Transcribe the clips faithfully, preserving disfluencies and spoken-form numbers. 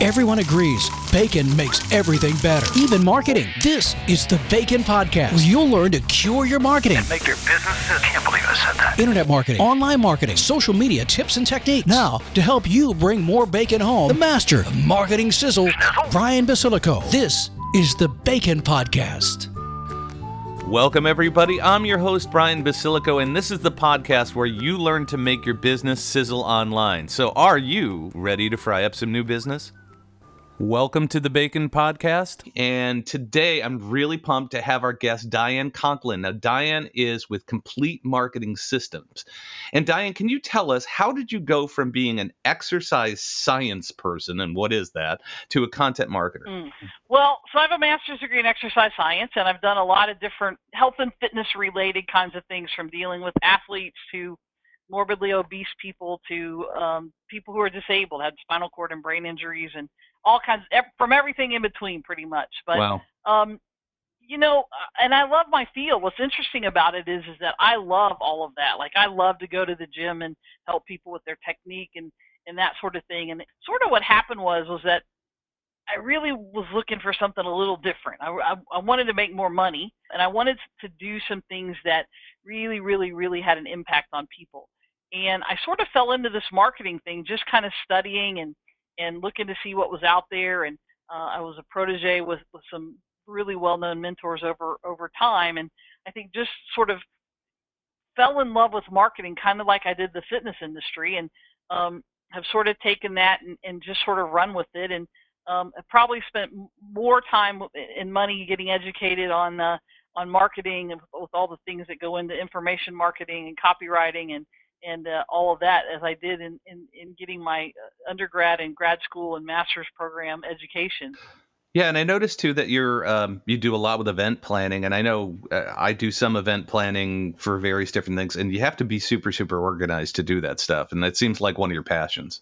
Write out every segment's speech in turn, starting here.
Everyone agrees bacon makes everything better, even marketing. This is the Bacon Podcast, where you'll learn to cure your marketing. And make your business, I can't believe I said that. Internet marketing, online marketing, social media tips and techniques. Now, to help you bring more bacon home, the master of marketing sizzle, Brian Basilico. This is the Bacon Podcast. Welcome, everybody. I'm your host, Brian Basilico, and this is the podcast where you learn to make your business sizzle online. So are you ready to fry up some new business? Welcome to the Bacon Podcast, and today I'm really pumped to have our guest, Diane Conklin. Now, Diane is with Complete Marketing Systems. And Diane, can you tell us, how did you go from being an exercise science person, and what is that, to a content marketer? Mm. Well, so I have a master's degree in exercise science, and I've done a lot of different health and fitness related kinds of things, from dealing with athletes to morbidly obese people to um, people who are disabled, had spinal cord and brain injuries, and all kinds, from everything in between, pretty much. But, wow. um, you know, and I love my field. What's interesting about it is, is that I love all of that. Like, I love to go to the gym and help people with their technique and, and that sort of thing. And sort of what happened was, was that I really was looking for something a little different. I, I, I wanted to make more money, and I wanted to do some things that really, really, really had an impact on people. And I sort of fell into this marketing thing, just kind of studying and, and looking to see what was out there. And uh, I was a protege with, with some really well-known mentors over, over time. And I think just sort of fell in love with marketing, kind of like I did the fitness industry, and um, have sort of taken that and, and just sort of run with it. And um, I probably spent more time and money getting educated on uh, on marketing, and with all the things that go into information marketing and copywriting and and uh, all of that, as I did in, in, in getting my undergrad and grad school and master's program education. Yeah, and I noticed too that you're um, you do a lot with event planning, and I know uh, I do some event planning for various different things, and you have to be super, super organized to do that stuff, and that seems like one of your passions.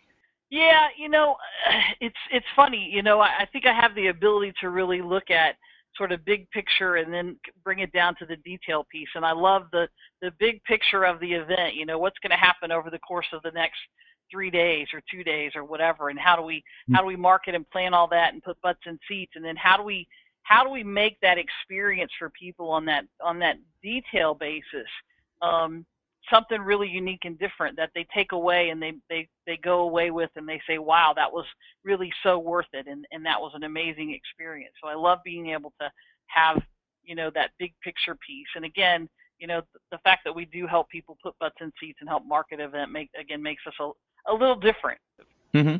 Yeah, you know, it's it's funny, you know, I, I think I have the ability to really look at sort of big picture and then bring it down to the detail piece. And I love the, the big picture of the event, you know, what's going to happen over the course of the next three days or two days or whatever. And how do we, how do we market and plan all that and put butts in seats? And then how do we, how do we make that experience for people on that, on that detail basis, um, something really unique and different that they take away and they, they, they go away with, and they say, wow, that was really so worth it. And, and that was an amazing experience. So I love being able to have, you know, that big picture piece. And again, you know, th- the fact that we do help people put butts in seats and help market event make, again, makes us a, a little different. Mm-hmm.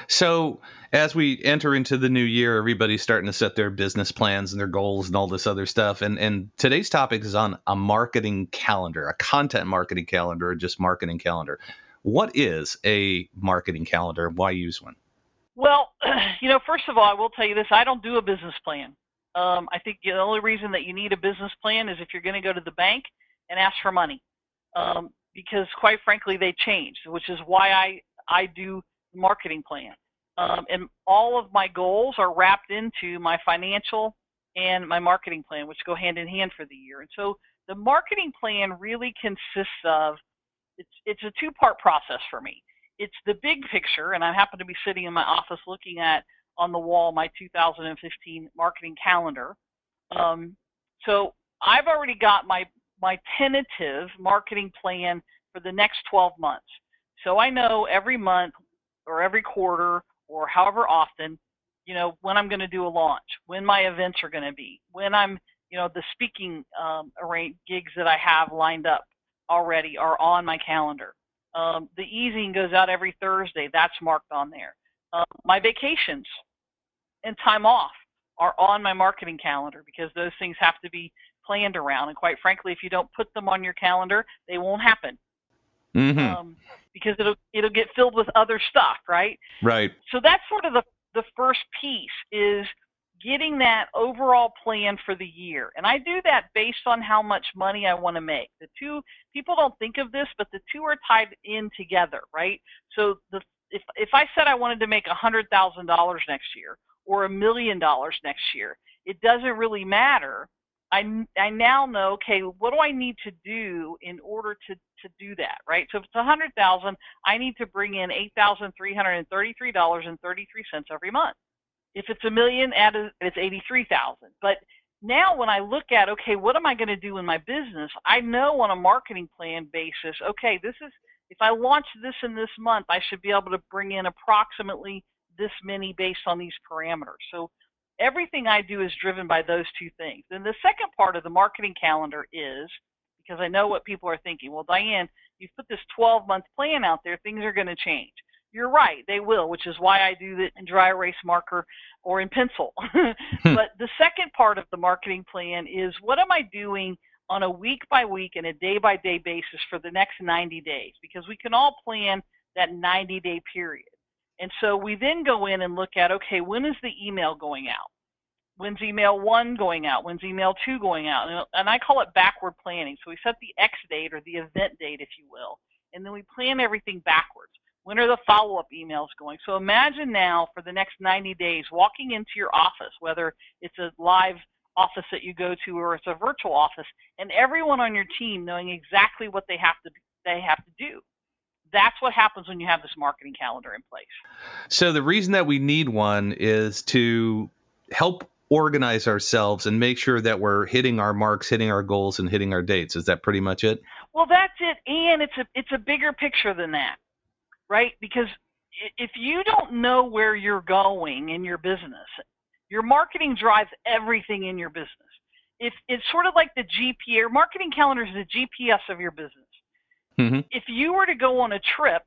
So as we enter into the new year, everybody's starting to set their business plans and their goals and all this other stuff. And, and today's topic is on a marketing calendar, a content marketing calendar, or just marketing calendar. What is a marketing calendar? Why use one? Well, you know, first of all, I will tell you this. I don't do a business plan. Um, I think the only reason that you need a business plan is if you're going to go to the bank and ask for money, um, because quite frankly, they change, which is why I, I do marketing plan. Um, and all of my goals are wrapped into my financial and my marketing plan, which go hand in hand for the year. And so the marketing plan really consists of, it's, it's a two-part process for me. It's the big picture, and I happen to be sitting in my office looking at on the wall my two thousand fifteen marketing calendar. Um, so I've already got my, my tentative marketing plan for the next twelve months. So I know every month or every quarter or however often, you know, when I'm going to do a launch, when my events are going to be, when I'm, you know, the speaking um, arrange gigs that I have lined up already are on my calendar. Um, the easing goes out every Thursday. That's marked on there. Uh, my vacations and time off are on my marketing calendar, because those things have to be planned around. And quite frankly, if you don't put them on your calendar, they won't happen. Mm-hmm. Um, because it'll it'll get filled with other stuff, right? Right. So that's sort of the the first piece, is getting that overall plan for the year. And I do that based on how much money I want to make. The two, people don't think of this, but the two are tied in together, right? So the if if I said I wanted to make one hundred thousand dollars next year or a million dollars next year, it doesn't really matter I, I now know, okay, what do I need to do in order to, to do that, right? So if it's one hundred thousand dollars, I need to bring in eight thousand three hundred thirty-three dollars and thirty-three cents every month. If it's a million, add a, it's eighty-three thousand dollars. But now when I look at, okay, what am I going to do in my business? I know on a marketing plan basis, okay, this is, if I launch this in this month, I should be able to bring in approximately this many based on these parameters. So everything I do is driven by those two things. Then the second part of the marketing calendar is, because I know what people are thinking, well, Diane, you've put this twelve-month plan out there, things are going to change. You're right, they will, which is why I do it in dry erase marker or in pencil. But the second part of the marketing plan is, what am I doing on a week-by-week and a day-by-day basis for the next ninety days? Because we can all plan that ninety-day period. And so we then go in and look at, okay, when is the email going out? When's email one going out? When's email two going out? And, and I call it backward planning. So we set the X date or the event date, if you will, and then we plan everything backwards. When are the follow-up emails going? So imagine now for the next ninety days walking into your office, whether it's a live office that you go to or it's a virtual office, and everyone on your team knowing exactly what they have to they have to do. That's what happens when you have this marketing calendar in place. So the reason that we need one is to help organize ourselves and make sure that we're hitting our marks, hitting our goals, and hitting our dates. Is that pretty much it? Well, that's it, and it's a it's a bigger picture than that. Right? Because if you don't know where you're going in your business, your marketing drives everything in your business. It's, it's sort of like the G P S. Your marketing calendar is the G P S of your business. Mm-hmm. If you were to go on a trip,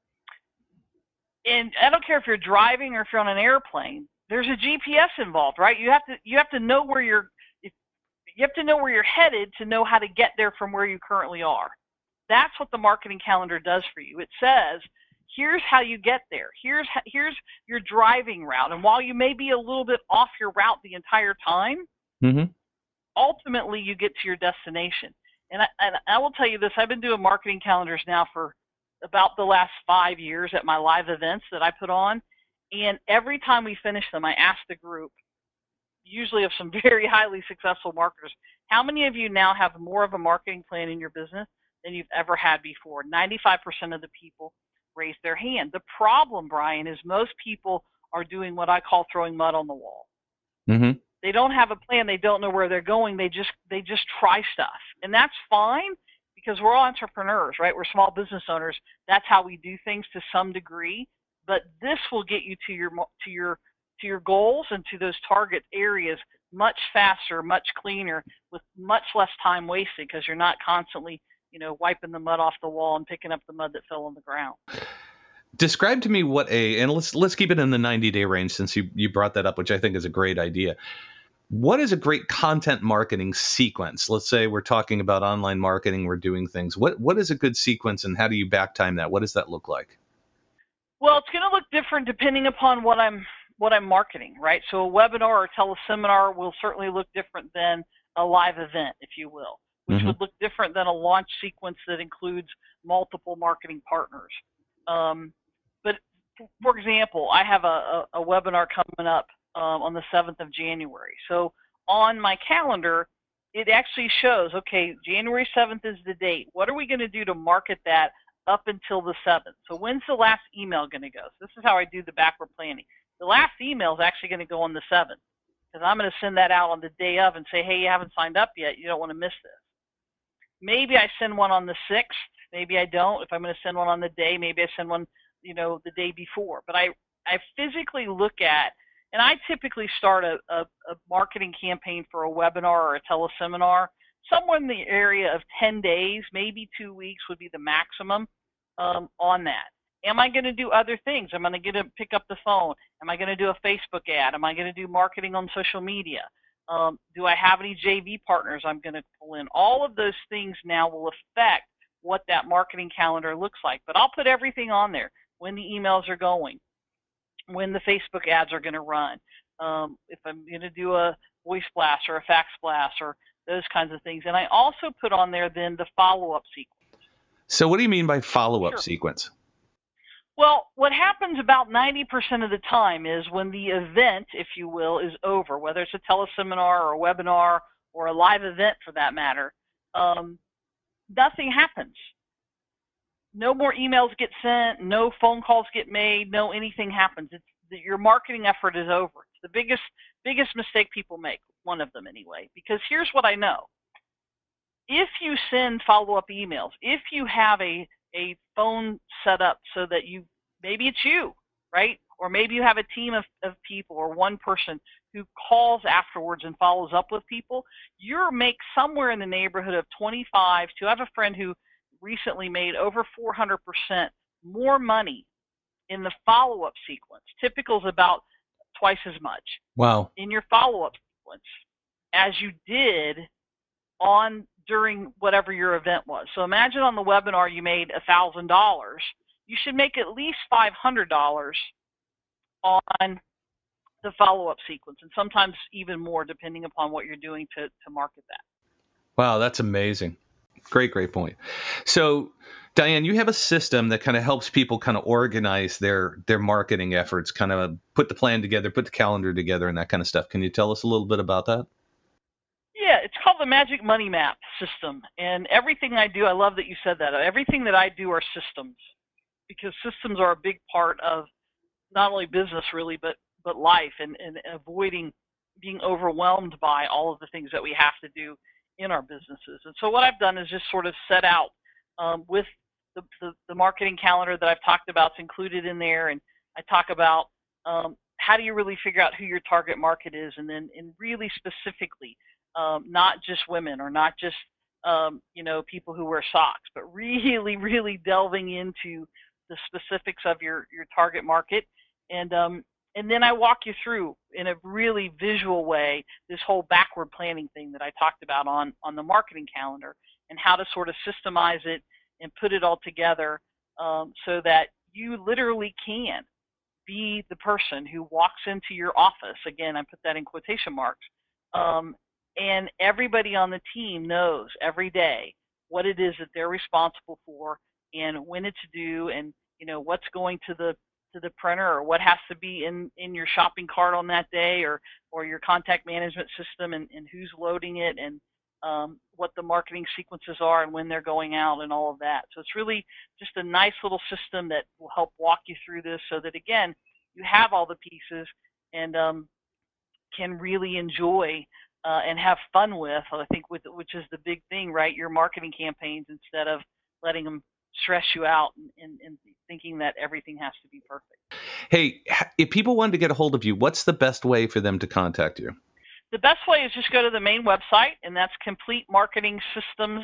and I don't care if you're driving or if you're on an airplane, there's a G P S involved, right? You have to you have to know where you're you have to know where you're headed to know how to get there from where you currently are. That's what the marketing calendar does for you. It says, here's how you get there. Here's here's your driving route. And while you may be a little bit off your route the entire time, mm-hmm. ultimately you get to your destination. And I, and I will tell you this, I've been doing marketing calendars now for about the last five years at my live events that I put on. And every time we finish them, I ask the group, usually of some very highly successful marketers, how many of you now have more of a marketing plan in your business than you've ever had before? ninety-five percent of the people raise their hand. The problem, Brian, is most people are doing what I call throwing mud on the wall. Mm-hmm. They don't have a plan. They don't know where they're going. They just they just try stuff, and that's fine because we're all entrepreneurs, right? We're small business owners. That's how we do things to some degree. But this will get you to your to your to your goals and to those target areas much faster, much cleaner, with much less time wasted because you're not constantly, you know, wiping the mud off the wall and picking up the mud that fell on the ground. Describe to me what a, and let's let's keep it in the ninety day range since you, you brought that up, which I think is a great idea. What is a great content marketing sequence? Let's say we're talking about online marketing, we're doing things. What what is a good sequence and how do you back time that? What does that look like? Well, it's going to look different depending upon what I'm what I'm marketing, right? So a webinar or a teleseminar will certainly look different than a live event, if you will, which mm-hmm. would look different than a launch sequence that includes multiple marketing partners. Um, but for example, I have a, a, a webinar coming up um, on the seventh of January. So on my calendar, it actually shows, okay, January seventh is the date. What are we going to do to market that up until the seventh? So when's the last email going to go? So this is how I do the backward planning. The last email is actually going to go on the seventh because I'm going to send that out on the day of and say, hey, you haven't signed up yet. You don't want to miss this. Maybe I send one on the sixth. Maybe I don't. If I'm going to send one on the day, maybe I send one, you know, the day before. But I, I physically look at, and I typically start a, a, a marketing campaign for a webinar or a teleseminar somewhere in the area of ten days, maybe two weeks would be the maximum um, on that. Am I going to do other things? Am I going to pick up the phone? Am I going to do a Facebook ad? Am I going to do marketing on social media? Um, do I have any J V partners I'm going to pull in? All of those things now will affect what that marketing calendar looks like. But I'll put everything on there, when the emails are going, when the Facebook ads are going to run, um, if I'm going to do a voice blast or a fax blast or those kinds of things. And I also put on there then the follow-up sequence. So what do you mean by follow-up Sure. sequence? Well, what happens about ninety percent of the time is when the event, if you will, is over, whether it's a teleseminar or a webinar or a live event for that matter, um, nothing happens. No more emails get sent, no phone calls get made, no anything happens. It's your marketing effort is over. It's the biggest biggest mistake people make, one of them anyway, because here's what I know. If you send follow-up emails, if you have a, a phone set up so that you, maybe it's you, right? Or maybe you have a team of, of people or one person who calls afterwards and follows up with people, you'll make somewhere in the neighborhood of twenty-five to, I have a friend who recently made over four hundred percent more money in the follow-up sequence. Typical is about twice as much. Wow. In your follow-up sequence as you did on during whatever your event was. So imagine on the webinar you made one thousand dollars. You should make at least five hundred dollars on the follow-up sequence, and sometimes even more depending upon what you're doing to, to market that. Wow, that's amazing. Great, great point. So, Diane, you have a system that kind of helps people kind of organize their their marketing efforts, kind of put the plan together, put the calendar together, and that kind of stuff. Can you tell us a little bit about that? Yeah, it's called the Magic Money Map system. And everything I do, I love that you said that. Everything that I do are systems, because systems are a big part of not only business really, but but life, and, and avoiding being overwhelmed by all of the things that we have to do in our businesses. And so what I've done is just sort of set out um, with the, the, the marketing calendar that I've talked about. It's included in there, and I talk about um, how do you really figure out who your target market is, and then and really specifically, um, not just women or not just um, you know people who wear socks, but really, really delving into the specifics of your your target market, and um, and then I walk you through in a really visual way this whole backward planning thing that I talked about on, on the marketing calendar, and how to sort of systemize it and put it all together um, so that you literally can be the person who walks into your office. Again, I put that in quotation marks. Um, and everybody on the team knows every day what it is that they're responsible for and when it's due, and you know what's going to the to the printer, or what has to be in, in your shopping cart on that day, or or your contact management system, and, and who's loading it, and um, what the marketing sequences are and when they're going out, and all of that. So it's really just a nice little system that will help walk you through this, so that again you have all the pieces and um, can really enjoy uh, and have fun with, I think, with which is the big thing, right? Your marketing campaigns, instead of letting them stress you out and, and, and thinking that everything has to be perfect. Hey, if people wanted to get a hold of you, what's the best way for them to contact you? The best way is just go to the main website, and that's complete marketing systems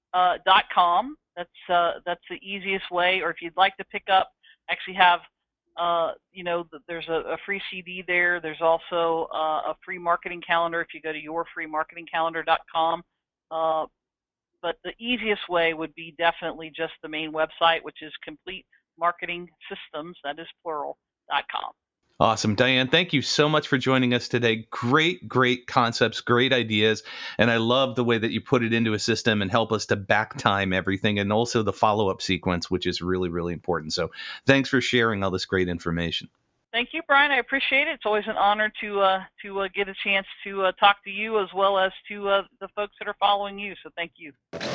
dot com. That's uh, that's the easiest way. Or if you'd like to pick up, actually have uh, you know there's a, a free C D there. There's also uh, a free marketing calendar if you go to your free marketing calendar dot com. Uh, But the easiest way would be definitely just the main website, which is complete marketing systems, that is plural, dot com. Awesome. Diane, thank you so much for joining us today. Great, great concepts, great ideas. And I love the way that you put it into a system and help us to back time everything, and also the follow-up sequence, which is really, really important. So thanks for sharing all this great information. Thank you, Brian. I appreciate it. It's always an honor to uh, to uh, get a chance to uh, talk to you, as well as to uh, the folks that are following you. So thank you.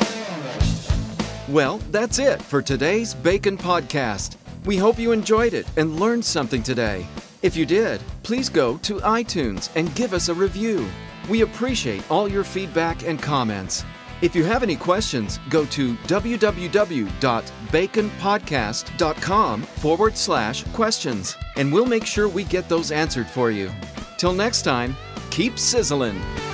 Well, that's it for today's Bacon Podcast. We hope you enjoyed it and learned something today. If you did, please go to iTunes and give us a review. We appreciate all your feedback and comments. If you have any questions, go to www.baconpodcast.com forward slash questions, and we'll make sure we get those answered for you. Till next time, keep sizzling.